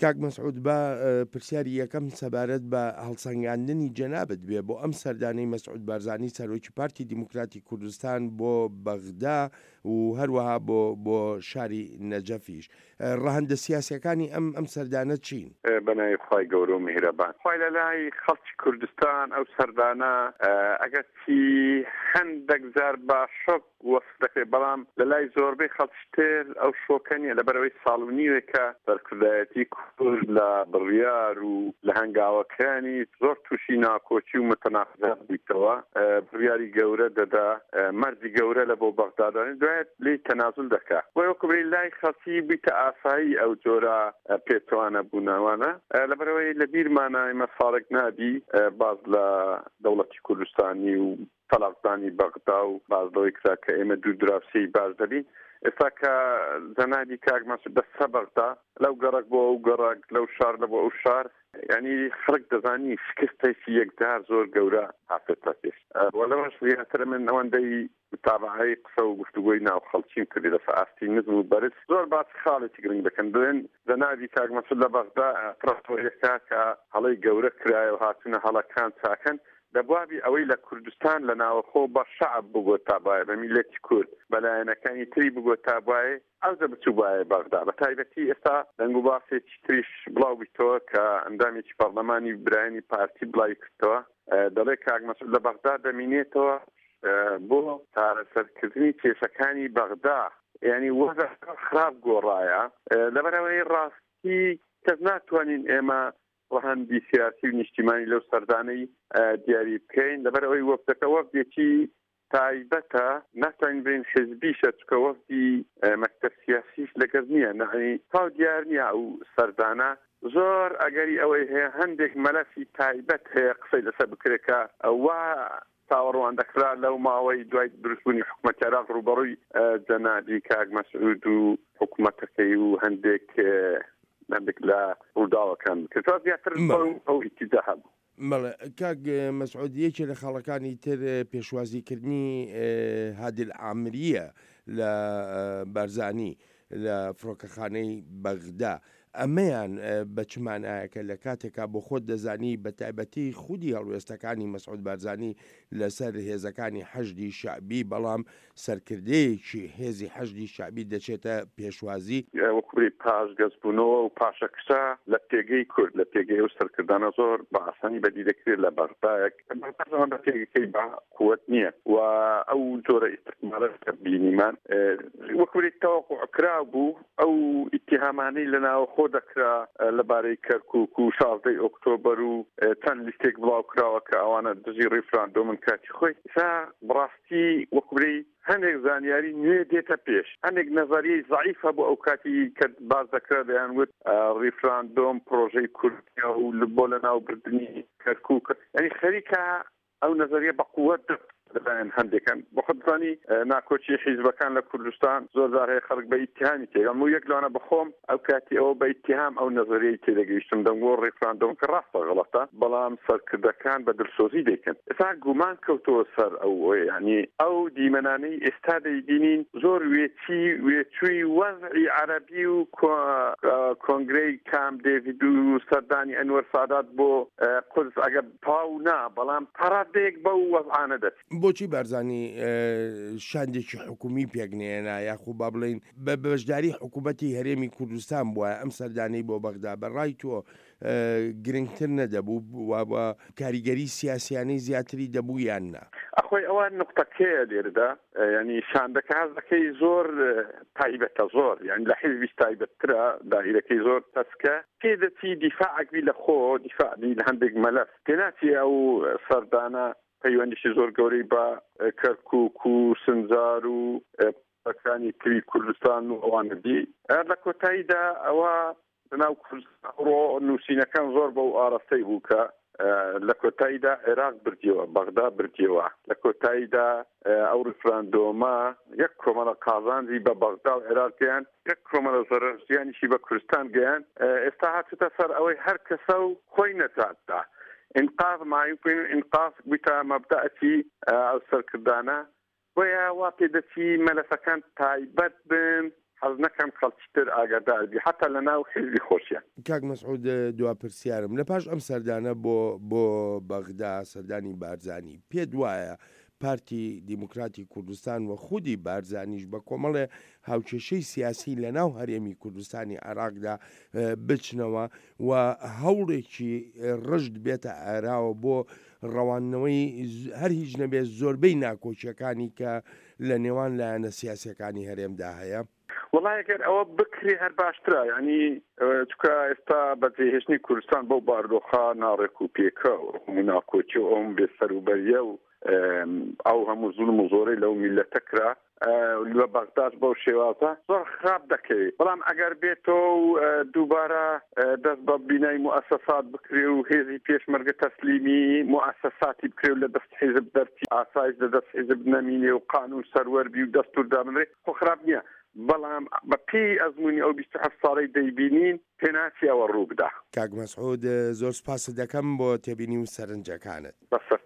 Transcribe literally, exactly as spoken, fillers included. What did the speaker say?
کاک مەسعود بە پرسیاری یەکەم سەبارەت بە هەڵسەنگاندنی جەنابەت بێ بۆ ئەم سەردانەی مەسعود بارزانی سەرۆکی پارتی دیموکراتی کوردستان بۆ بەغدا و هەروەها بۆ بۆ شاری نەجەفیش. ڕەهەندە سیاسیەکانی ئەم ئەم سەردانە چین؟ بەنای خوای گەورە و میهرەبان خوای لە لای خەڵکی کوردستان ئەو سەردانە ئەگەر چی هەندێک جار بە شۆک وەست دەکرێت، بەڵام لە لای زۆربەی خەڵکی تر ئەو شۆکە نیە، لەبەرەوەی ساڵ و نیوێکە سەرکردایەتی کورد لە بڕیار و لە هەنگاوەکانی زۆر تووشی ناکۆچی و متەناقضات بوویتەوە. بڕیاری گەورە دەدا، مەرجی گەورە لە بۆ بەغدادانی دوایێت لی تەنازل دەکات، بۆ وەکوبری لای خەڵکی بیتە ئاسایی ئەو جۆرە پێچوانە بوونەوانە. لەبەرەوەی لە بیرمانە ئێمە ساڵێک نابی باز لە دەوڵەتی کوردستانی و تەلاقدانی بەغدا و بازدەوەی کرا کە ئێمە دوو دراوسەی باز دەبین. ئێستا کە جەنابی کاک مەسعود بەسە بەغدا لەو گەڕک بۆ ئەو گەڕک، لەو شار لە بۆ ئەو شار، یعنی خەڵک دەزانی شکستێکی یەکدار زۆر گەورە هاتێتە پێش. وەلەوەش زیاتر من ئەوەندەی متابعەی قسە و گفتوگۆی ناو خەڵکیم کردی لەسەر ئاستی نزم و بەرز زۆر باسی خاڵێکی گرنگ دەکەن. بڵێن جەنابی کاک مەسعود لە بەغدا پڕۆژێکا کە هەڵەی گەورە کرایە و هاتوونە هەڵەکان چاکەن دەبوابی ئەوەی لە کوردستان لە ناوەخۆ بە شەعب بگۆ تابایە، بە میلەتی کورد بەلایەنەکانی تری بگۆ تابایە، ئەو دە بچوو بایە بەغدا. بە تایبەتی ئێستا دەنگ و باسێکی تریش بڵاو بیتەوە کە ئەندامێکی پەرلەمانی برایانی پارتی بڵاوی کردەوە، دەڵێ کاک مەسعود لە بەغدا دەمینێتەوە بۆ چارەسەرکردنی کێشەکانی بەغدا، یعنی وەزە خراپ گۆڕایە. لەبەرەوەی ڕاستی کەس ناتوانین ئێمە ڕەهەندی سیاسی و نیشتیمانی لەو سەردانەی دیاری بکەین، لەبەرەوەی وەفدەکە وەفدێکی تایبەتە، ناتوانین بین حزبیشە، چکە وەفدی مەکتەب سیاسیش لەگەر نییە، نەهی تاو دیار نییە. ئەو سەردانە زۆر ئەگەری ئەوەی هەیە هەندێک مەلەفی تایبەت هەیە قسەی لەسەر بکرێکە ئەوە تاوەڕوان دەکرا لەو ماوەی دوای دروستبوونی حکوومەتی عێراق ڕوبەڕووی جەنابی کاک مەسعود و حکوومەتەکەی و هەندێک هەندێک لە ڕووداوەکان کرد زیاتر ئەو ئیتیدا هەبوو. مەڵێ کاک مەسعود، یەکێ لە خاڵەکانی تر پێشوازیکردنی هادل عامریە لە بارزانی لە فڕۆکەخانەی بەغدا، ئەمەیان بە چمانایەکە لە کاتێکا بۆ خۆت دەزانی بە تایبەتی خودی هەڵوێستەکانی مەسعود بارزانی لەسەر هێزەکانی حەشدی شعبی، بەڵام سەرکردەیەکی هێزی حەشدی شعبی دەچێتە پێشوازی وەکوی پاش گەزبوونەوە و پاشەکسا لە پێگەی کورد، لە پێگەی و سەرکردانە زۆر بە ئاسانی بەدی دەکرێت لە بەغدایەک بە پێگەکەی بە قووەت نییە و ئەو جۆرە ئیستقمارەت کە بینیمان وەکوی تەوەقوع کرا بوو. ئەو ئیتیهامانەی لەناو خۆ دەکرا لەبارەی کەرکووک و شازدەی ئۆکتۆبەر و چەند لیستێک بڵاو کراوە کە ئەوانە دژی ڕیفراندۆمن کاتی خۆی سا بڕاستی وەکوی هەندێک زانیاری نوێ دێتە پێش، هەندێک نەزەریەی ضعیفە بۆ ئەو کاتی کە باز دەکرا دەیانوت ڕیفراندۆم پرۆژەی کوردیا و بۆ لەناوبردننی کەرکووک، یعنی خەریکە ئەو نەزەریە بە قووەت لەلایەن هەندێکن. بۆ خۆتزانی ناکۆچی حیزبەکان لە کوردستان زۆر جار هەیە خەڵک بە ئیتیهامی تێگەن و یەک لەوانە بخۆم ئەو کاتی ئەوە بە ئیتیهام ئەو نەزەریەی تێدەگەیشتم دەنگۆ ڕیفراندۆم کە ڕاستە غەڵەتە، بەڵام سەرکردەکان بە دڵسۆزی دەیکەن. ئێستا گومان کەوتەوە سەر ئەو ینی ئەو دیمەنانەی ئێستا دەیبینین زۆر وێچی وێچووی وەزعی عەرەبی و کۆنگرەی کام دێڤید و سەردانی ئەنوەر سادات بۆ قودس ئەگە پاو نا، بەڵام پەڕادەیەک بەو وەزعانە دەچێت. بۆچی بارزانی شاندێکی حکومی پێکنێنە یاخو با بڵین بە بەشداری حکوومەتی هەرێمی کوردستان بووە ئەم سەردانەی بۆ بەغدا بەڕای تۆ گرنگتر نەدەبوو وە کاریگەری سیاسیانەی زیاتری دەبوو یان نا؟ ئەخۆی ئەوە نقطەکەیە لێرەدا، ینی شاندەکە هەزەکەی زۆر تایبەتە، زۆر یعنی لە حیزبیش تایبەتترە، داهیرەکەی زۆر تەسکە پێدەچی دیفاعەکوی لە خۆ دیفاعی لە هەندێک مەلەف پێناچی ئەو سەردانە پەیوەندیشی زۆر گەورەی بە کەرکووک و سنجار و پەکانی تری کوردستان و ئەوانەدی لە کۆتاییدا ئەوە لەناو کوردستان ڕۆ نووسینەکان زۆر بەو ئاراستەی بوو کە لە کۆتاییدا عێراق بردیەوە، بەغدا بردیەوە، لە کۆتاییدا ئەو ڕیفراندۆمە یەک کۆمەڵە قازانجی بە بەغدا و عێراقیان یەک کۆمەڵە زەرەرزیانیشی بە کوردستان گەیان. ئێستا هاتوتە سەر ئەوەی هەر کەسە و خۆی نەجاتدا انقاذ ما يمكن انقاذ بتا مبدأتي او سركردانا ويا واقع دتي ملفكان تايبت بن حەز نەکەم خەڵکیتر ئاگاداربی حتا لە ناو حیزبی خۆشیان. کاک مەسعود دوا پرسیارم لە پاش ئەم سەردانە بۆ بۆ بەغدا سەردانی بارزانی پێت وایە پارتی دیموکراتی کوردستان و خودی بارزانیش بە کۆمەڵێ هاوکێشەی سیاسی لە ناو هەرێمی کوردستانی عێراقدا بچنەوە و هەوڵێکی ڕشت بێتە ئاراوە بۆ ڕەوانەوەی هەر هیچ نەبێت زۆربەی ناکۆچیەکانی کە لە نێوان لایەنە سیاسیەکانی هەرێمدا هەیە؟ وڵای ئەگەر ئەوە بکری هەر باشترە، ینی چکە ئێستا بەجێهێشتنی کوردستان بەو باردۆخە ناڕێک و پێکە هەموو ناکۆچی و ئەوم بێسەروبەریە و ئەو هەموو زوڵم و زۆرەی لەو میلەتە کرا لە بەغداد بەو شێوازە زۆر خراپ دەکەوێت. بەڵام ئەگەر بێتەوە دووبارە دەست بە بینای موسسات بکرێ و هێزی پێشمەرگە تەسلیمی موسساتی بکرێ و لە دەست حیزب دەرچی ئاسایش لە دەست حیزب نەمینێ و قانون سەروەربی و دەستور دابنرێ خۆ خراپ نییە. بەڵام بە پێی ئەزمموی ئەو بیست و هەفت ساڵی دەیبینین پێناچی ئەوە ڕوو بدا. کاک مەسعود زۆر سپاس دەکەم بۆ تێبینی و سەرنجەکانت. بەسەر